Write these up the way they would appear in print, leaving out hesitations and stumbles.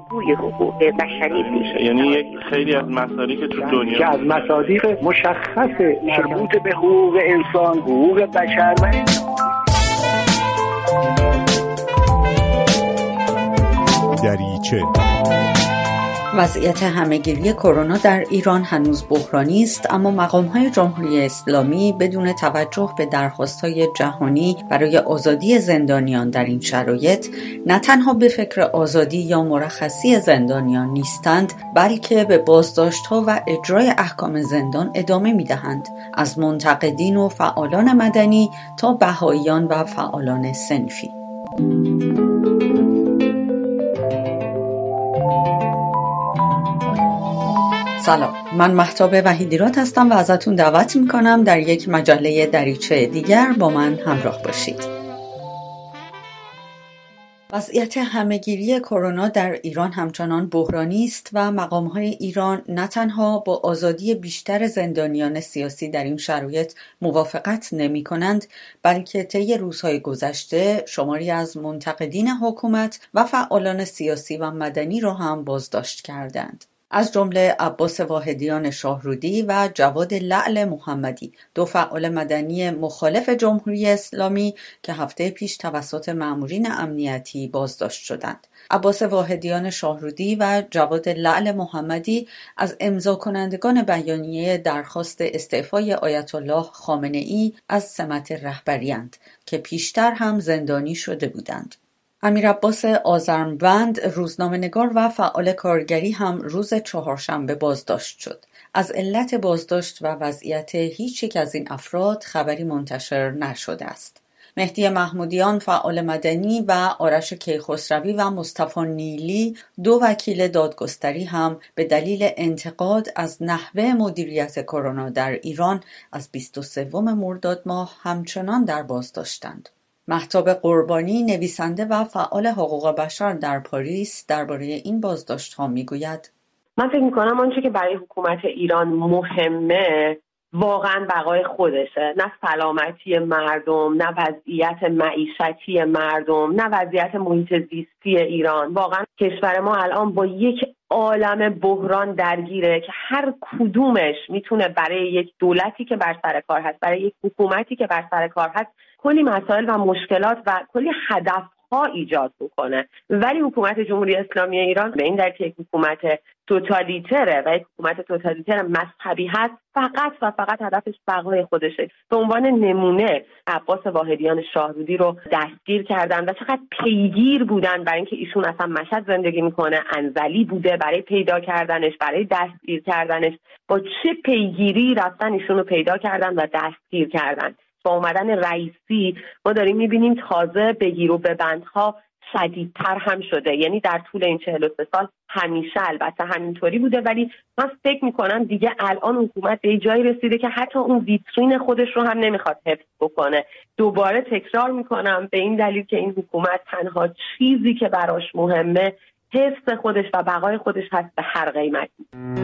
روی حقوق بشری بود. یعنی خیلی از مصادیق تو دنیا که از مصادیق مشخص مربوط به حقوق انسان، حقوق بشر و دریچه. وضعیت همه‌گیری کرونا در ایران هنوز بحرانی است، اما مقام‌های جمهوری اسلامی بدون توجه به درخواست‌های جهانی برای آزادی زندانیان در این شرایط نه تنها به فکر آزادی یا مرخصی زندانیان نیستند، بلکه به بازداشت‌ها و اجرای احکام زندان ادامه می‌دهند، از منتقدین و فعالان مدنی تا بهائیان و فعالان صنفی. سلام، من مهتاب وحیدیراد هستم و ازتون دعوت میکنم در یک مجله دریچه دیگر با من همراه باشید. وضعیت همه‌گیری کرونا در ایران همچنان بحرانی است و مقام‌های ایران نه تنها با آزادی بیشتر زندانیان سیاسی در این شرایط موافقت نمی‌کنند، بلکه طی روزهای گذشته شماری از منتقدین حکومت و فعالان سیاسی و مدنی را هم بازداشت کردند. از جمله عباس واحدیان شاهرودی و جواد لعل محمدی، دو فعال مدنی مخالف جمهوری اسلامی که هفته پیش توسط مامورین امنیتی بازداشت شدند. عباس واحدیان شاهرودی و جواد لعل محمدی از امضا کنندگان بیانیه درخواست استعفای آیت الله خامنه‌ای از سمت رهبری‌اند که پیشتر هم زندانی شده بودند. امیر عباس آذرمبند، روزنامه‌نگار و فعال کارگری هم روز چهارشنبه بازداشت شد. از علت بازداشت و وضعیت هیچ یک از این افراد خبری منتشر نشده است. مهدی محمودیان، فعال مدنی، و آرش کیخسروی و مصطفی نیلی، دو وکیل دادگستری هم به دلیل انتقاد از نحوه مدیریت کرونا در ایران از 23 مرداد ماه همچنان در بازداشتند. مهتاب قربانی، نویسنده و فعال حقوق بشر در پاریس، درباره این بازداشت‌ها میگوید: من فکر می‌کنم آنچه که برای حکومت ایران مهمه واقعا بقای خودشه، نه سلامتی مردم، نه وضعیت معیشتی مردم، نه وضعیت محیط زیستی ایران. واقعا کشور ما الان با یک عالم بحران درگیره که هر کدومش میتونه برای یک دولتی که بر سر کار هست، برای یک حکومتی که بر سر کار هست، کلی مسائل و مشکلات و کلی هدفها ایجاد بکنه. ولی حکومت جمهوری اسلامی ایران به این دلیل که یک حکومت توتالیتره و یک حکومت توتالیتر مذهبی هست، فقط و فقط هدفش بقای خودشه. به عنوان نمونه عباس واحدیان شاهرودی رو دستگیر کردن و چقدر پیگیر بودن برای اینکه ایشون اصلا مشهد زندگی میکنه، انزلی بوده، برای پیدا کردنش، برای دستگیر کردنش با چه پیگیری رفتن ایشون رو پیدا کردن و دستگیر کردن. با اومدن رئیسی ما داریم میبینیم تازه بگیر و ببندها شدیدتر هم شده. یعنی در طول این 43 سال همیشه البته همینطوری بوده، ولی من فکر میکنم دیگه الان حکومت به جایی رسیده که حتی اون ویترین خودش رو هم نمیخواد حفظ بکنه. دوباره تکرار میکنم به این دلیل که این حکومت تنها چیزی که براش مهمه حفظ خودش و بقای خودش هست به هر قیمتی.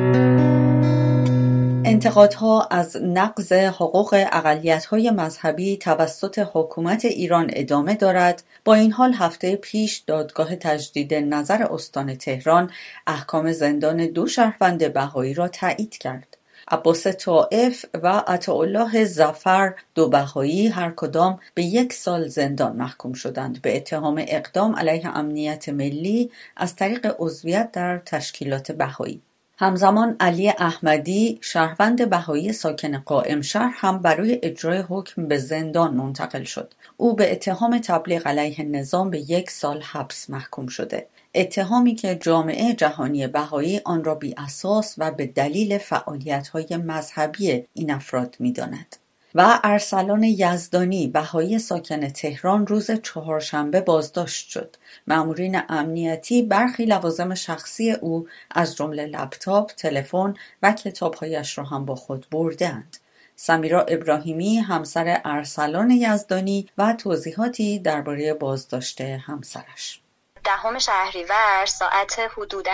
انتقادها از نقض حقوق اقلیت‌های مذهبی توسط حکومت ایران ادامه دارد. با این حال هفته پیش دادگاه تجدید نظر استان تهران احکام زندان دو شهروند بهایی را تایید کرد. عباس طائف و عطاالله ظفر، دو بهایی، هر کدام به 1 سال زندان محکوم شدند به اتهام اقدام علیه امنیت ملی از طریق عضویت در تشکیلات بهایی. همزمان علی احمدی، شهروند بهایی ساکن قائمشهر، هم برای اجرای حکم به زندان منتقل شد. او به اتهام تبلیغ علیه نظام به 1 سال حبس محکوم شده. اتهامی که جامعه جهانی بهایی آن را بی اساس و به دلیل فعالیت‌های مذهبی این افراد می‌داند. و ارسلان یزدانی، بهایی ساکن تهران، روز چهارشنبه بازداشت شد. مامورین امنیتی برخی لوازم شخصی او از جمله لپتاپ، تلفن و کتاب‌هایش را هم با خود بردند. سمیرا ابراهیمی، همسر ارسلان یزدانی، و توضیحاتی درباره بازداشت همسرش. 10 شهریور ساعت حدوداً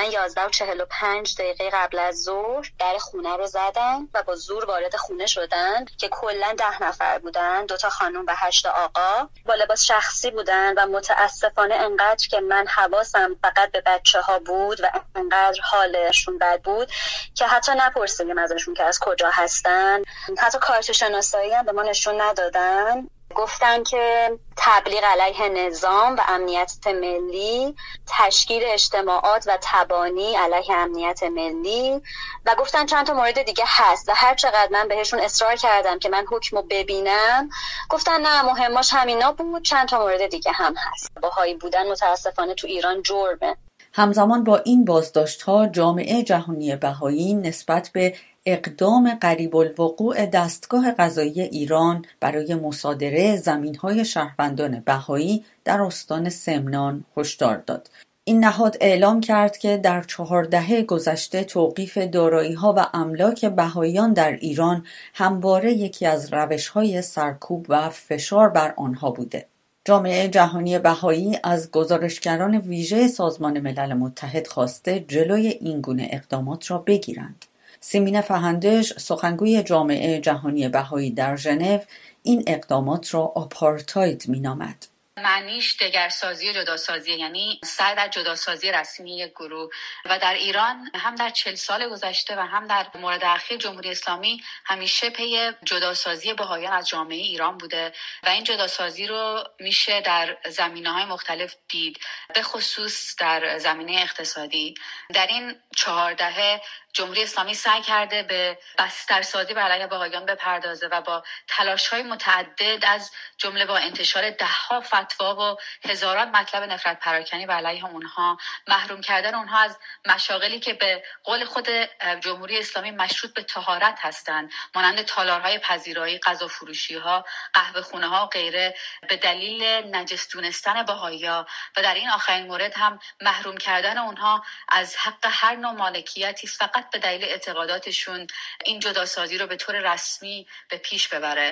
11:45 قبل از ظهر در خونه رو زدن و با زور وارد خونه شدن که کلاً 10 نفر بودن، 2 خانم و 8 آقا، با لباس شخصی بودن و متاسفانه انقدر که من حواسم فقط به بچه‌ها بود و انقدر حالشون بد بود که حتی نپرسیدیم ازشون که از کجا هستن. حتی کارت شناسایی هم به ما نشون ندادن. گفتن که تبلیغ علیه نظام و امنیت ملی، تشکیل اجتماعات و تبانی علیه امنیت ملی و گفتن چند تا مورد دیگه هست و هر چقدر من بهشون اصرار کردم که من حکمو ببینم گفتن نه مهماش همینا بود، چند تا مورد دیگه هم هست. بهایی بودن متاسفانه تو ایران جرمه. همزمان با این بازداشت‌ها جامعه جهانی بهایی نسبت به اقدام قریب الوقوع دستگاه قضایی ایران برای مصادره زمین‌های شهروندان بهایی در استان سمنان هشدار داد. این نهاد اعلام کرد که در 4 دهه گذشته توقیف دارایی‌ها و املاک بهاییان در ایران همواره یکی از روش‌های سرکوب و فشار بر آنها بوده. جامعه جهانی بهایی از گزارشگران ویژه سازمان ملل متحد خواسته جلوی این گونه اقدامات را بگیرند. سیمین فهندش، سخنگوی جامعه جهانی بهایی در ژنو، این اقدامات را آپارتاید می‌نامد. معنیش دگرسازی و جداسازی، یعنی سعی در جداسازی رسمی یک گروه و در ایران هم در 40 سال گذشته و هم در مورد اخیر جمهوری اسلامی همیشه پی جداسازی بهائیان از جامعه ایران بوده و این جداسازی رو میشه در زمینه‌های مختلف دید، به خصوص در زمینه اقتصادی. در این 4 دهه جمهوری اسلامی سعی کرده به بسترسازی بر علیه بهائیان بپردازه و با تلاش‌های متعدد از جمله با انتشار 10 فتوا و هزاران مطلب نفرت پراکنی بر علیه اونها، محروم کردن اونها از مشاغلی که به قول خود جمهوری اسلامی مشروط به طهارت هستند، مانند تالارهای پذیرایی، غذا فروشی‌ها، قهوه خونه‌ها و غیره، به دلیل نجس دونستن بهائی‌ها و در این آخرین مورد هم محروم کردن اونها از حق هر نوع مالکیتی فقط به دلیل اعتقاداتشون. این جداسازی رو به طور رسمی به پیش ببره.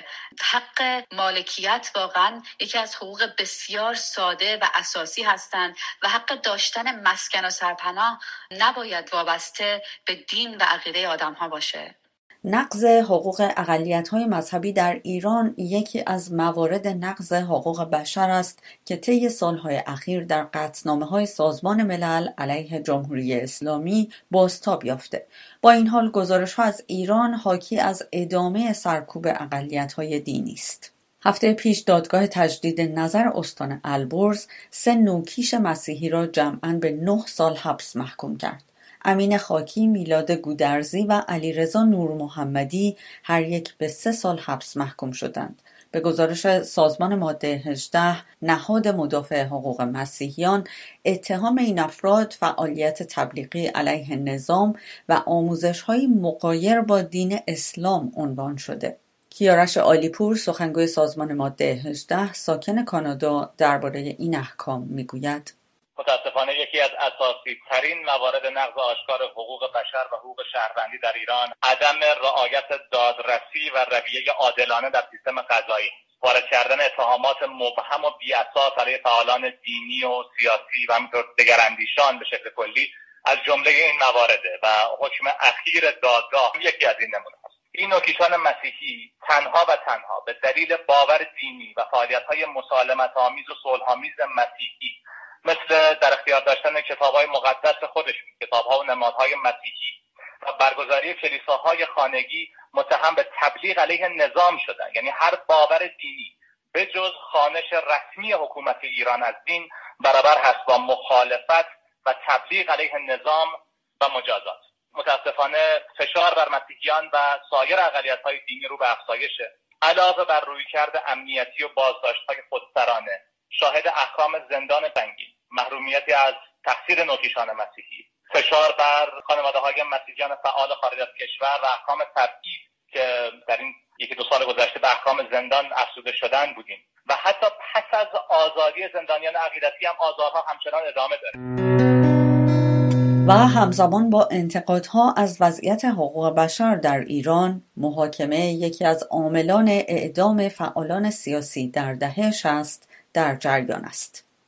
حق مالکیت واقعا یکی از حقوق بسیار ساده و اساسی هستند و حق داشتن مسکن و سرپناه نباید وابسته به دین و عقیده آدم‌ها باشه. نقض حقوق اقلیت‌های مذهبی در ایران یکی از موارد نقض حقوق بشر است که طی سال‌های اخیر در قطعنامه‌های سازمان ملل علیه جمهوری اسلامی بازتاب یافته. با این حال گزارش‌ها از ایران حاکی از ادامه سرکوب اقلیت‌های دینی است. هفته پیش دادگاه تجدید نظر استان البرز 3 نوکیش مسیحی را جمعاً به 9 سال حبس محکوم کرد. امین خاکی، میلاد گودرزی و علیرضا نور محمدی هر یک به 3 سال حبس محکوم شدند. به گزارش سازمان ماده 18 نهاد مدافع حقوق مسیحیان، اتهام این افراد فعالیت تبلیغی علیه نظام و آموزش‌های مغایر با دین اسلام عنوان شده. کیارش عالیپور، سخنگوی سازمان ماده 18 ساکن کانادا، درباره این احکام میگوید: متاسفانه یکی از اساسی ترین موارد نقض آشکار حقوق بشر و حقوق شهروندی در ایران عدم رعایت دادرسی و رویه عادلانه در سیستم قضایی، وارد کردن اتهامات مبهم و بی‌اساس علیه فعالان دینی و سیاسی و همینطور دگراندیشان به شکل کلی از جمله این موارده و حکم اخیر دادگاه یکی از این نمونه است. این نوکیشان مسیحی تنها و تنها به دلیل باور دینی و فعالیت‌های مسالمت‌آمیز و صلح‌آمیز مسیحی، مثل در اختیار داشتن کتاب‌های مقدس خودشون، کتاب‌ها و نمادهای مسیحی و برگزاری کلیساهای خانگی، متهم به تبلیغ علیه نظام شدن. یعنی هر باور دینی به جز خوانش رسمی حکومت ایران از دین برابر هست با مخالفت و تبلیغ علیه نظام و مجازات. متاسفانه فشار بر مسیحیان و سایر اقلیت‌های دینی رو به افزایشه. علاوه بر رویکرد امنیتی و بازداشت‌های خودسرانه، شاهد احکام زندان سنگین، محرومیتی از تقصیر نوکیشان مسیحی، فشار بر خانواده‌های مسیحیان فعال خارج از کشور و احکام تبعید که در این 1-2 سال گذشته به احکام زندان افزوده شدن بودیم و حتی پس از آزادی زندانیان عقیدتی هم آزارها همچنان ادامه داره. و همزمان با انتقادها از وضعیت حقوق بشر در ایران، محاکمه یکی از عاملان اعدام فعالان سیاسی در دهه 60 در جریان است.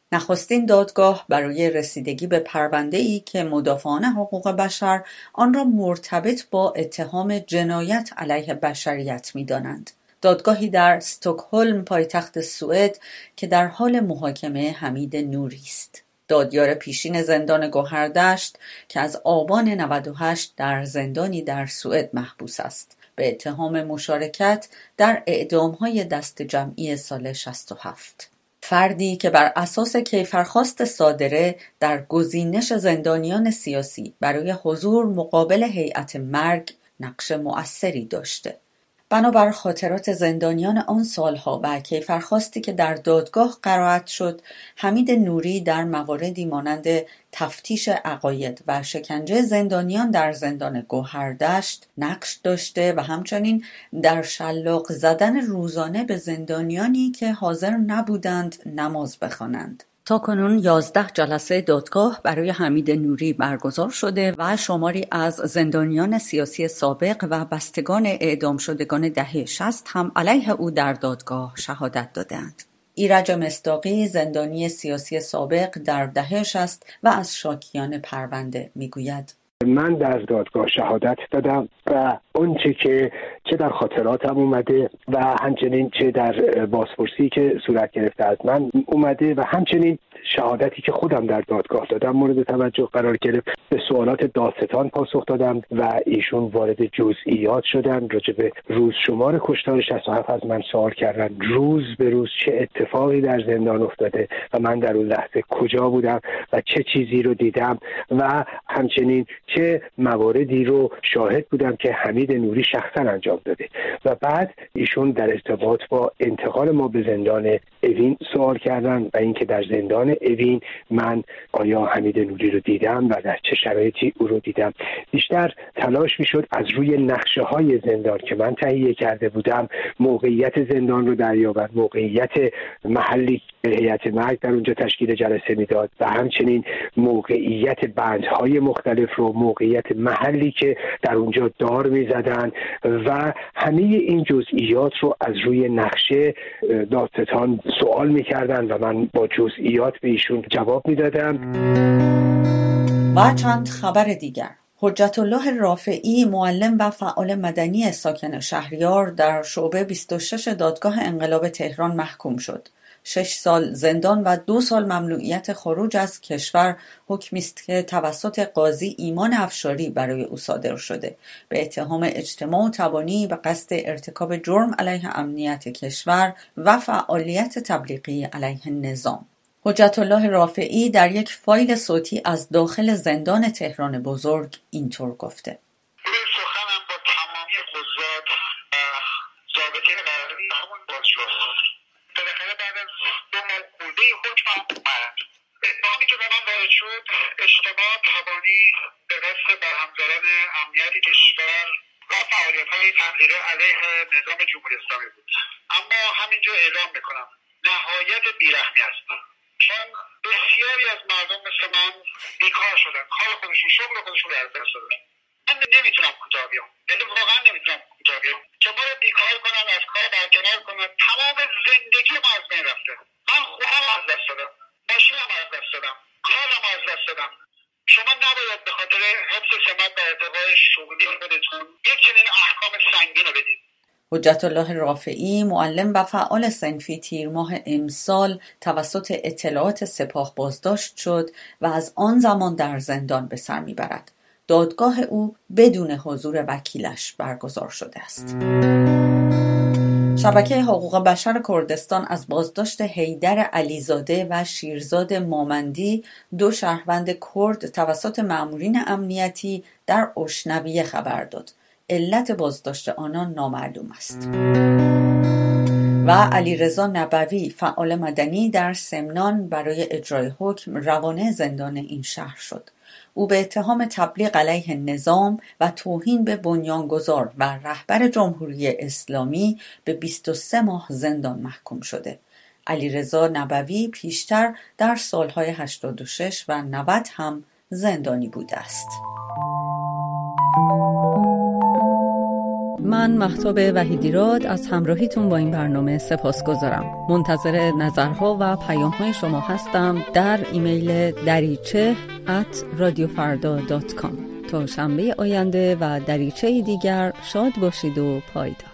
نخستین دادگاه برای رسیدگی به پرونده‌ای که مدافعان حقوق بشر آن را مرتبط با اتهام جنایت علیه بشریت می‌دانند. دادگاهی در استکهلم پایتخت سوئد که در حال محاکمه حمید نوری است. دادیار پیشین زندان گوهردشت که از آبان 98 در زندانی در سوئد محبوس است به اتهام مشارکت در اعدام‌های دست جمعی سال 67. فردی که بر اساس کیفرخواست صادره در گزینش زندانیان سیاسی برای حضور مقابل هیئت مرگ نقش مؤثری داشته. بنابر خاطرات زندانیان آن سالها و کیفرخواستی که در دادگاه قرائت شد، حمید نوری در مواردی مانند تفتیش عقاید و شکنجه زندانیان در زندان گوهردشت نقش داشته و همچنین در شلاق زدن روزانه به زندانیانی که حاضر نبودند نماز بخوانند. تاکنون 11 جلسه دادگاه برای حمید نوری برگزار شده و شماری از زندانیان سیاسی سابق و بستگان اعدام شدگان دهه 60 هم علیه او در دادگاه شهادت دادند. ایرج مصداقی، زندانی سیاسی سابق در دهه 60 و از شاکیان پرونده میگوید: من در دادگاه شهادت دادم و اونچه که چه در خاطراتم اومده و همچنین چه در بازپرسی که صورت گرفته از من اومده و همچنین شهادتی که خودم در دادگاه دادم مورد توجه قرار گرفت. به سوالات دادستان پاسخ دادم و ایشون وارد جزئیات شدن. راجع به روز شمار کشتار 67 از من سوال کردن، روز به روز چه اتفاقی در زندان افتاده و من در اون لحظه کجا بودم و چه چیزی رو دیدم و همچنین چه مواردی رو شاهد بودم که حمید نوری شخصا انجام داده. و بعد ایشون در ارتباط با انتقال ما به زندان اوین سوال کردن و اینکه در زندان اوین من آیا حمید نوری رو دیدم و در چه شرایطی او رو دیدم. بیشتر تلاش میشد از روی نقشه های زندان که من تهیه کرده بودم موقعیت زندان رو دریابد، موقعیت محلی هیئت مرگ در اونجا تشکیل جلسه میداد و همچنین موقعیت بندهای مختلف رو، موقعیت محلی که در اونجا دار میزدن و همه این جزئیات رو از روی نقشه دادستان سوال میکردن و من با جزئیات به ایشون جواب میدادم. و چند خبر دیگر: حجت الله رافعی، معلم و فعال مدنی ساکن شهریار، در شعبه 26 دادگاه انقلاب تهران محکوم شد. 6 سال زندان و 2 سال ممنوعیت خروج از کشور حکمی است که توسط قاضی ایمان افشاری برای او صادر شده به اتهام اجتماع و تبانی به قصد ارتکاب جرم علیه امنیت کشور و فعالیت تبلیغی علیه نظام. حجت الله رافعی در یک فایل صوتی از داخل زندان تهران بزرگ اینطور گفته: سخنم با تمامی قضات ضابطین قراری همون باز شد. بالاخره بعد از 2 ماه خورده حکم اومد. اتهامی که به من وارد شد اجتماع تبانی به قصد برهم زدن امنیت کشور و فعالیت‌های تبلیغی علیه نظام جمهوری اسلامی بود. اما همینجا اعلام میکنم نهایت بیرحمی هستم، چون بسیاری از مردم مثل من بیکار شدن، کار خودشون، شغل خودشون از دست دادن. من نمیتونم کوتاه بیام، واقعا نمیتونم کوتاه بیام که ما رو بیکار کنن، از کار برکنار کنن. تمام زندگی ما از بین رفته. من خونم از دست دادم، ماشینم از دست دادم، کارم از دست دادم. شما نباید به خاطر حفظ سمت و ارتقای شغلی خودتون یک چنین احکام سنگین رو بدید. حجت الله رافعی، معلم و فعال صنفی، تیر ماه امسال توسط اطلاعات سپاه بازداشت شد و از آن زمان در زندان به سر میبرد. دادگاه او بدون حضور وکیلش برگزار شده است. شبکه حقوق بشر کردستان از بازداشت حیدر علیزاده و شیرزاد مامندی، 2 شهروند کرد توسط مامورین امنیتی در اشنویه خبر داد. علت بازداشت آنان نامعلوم است. و علیرضا نبوی، فعال مدنی، در سمنان برای اجرای حکم روانه زندان این شهر شد. او به اتهام تبلیغ علیه نظام و توهین به بنیانگذار و رهبر جمهوری اسلامی به 23 ماه زندان محکوم شده. علیرضا نبوی پیشتر در سالهای 86 و 90 هم زندانی بوده است. من مهتاب وحیدیراد از همراهیتون با این برنامه سپاسگزارم. منتظر نظرها و پیام‌های شما هستم در ایمیل dariche@radiofarda.com. تا شنبه آینده و دریچه دیگر شاد باشید و پایدار.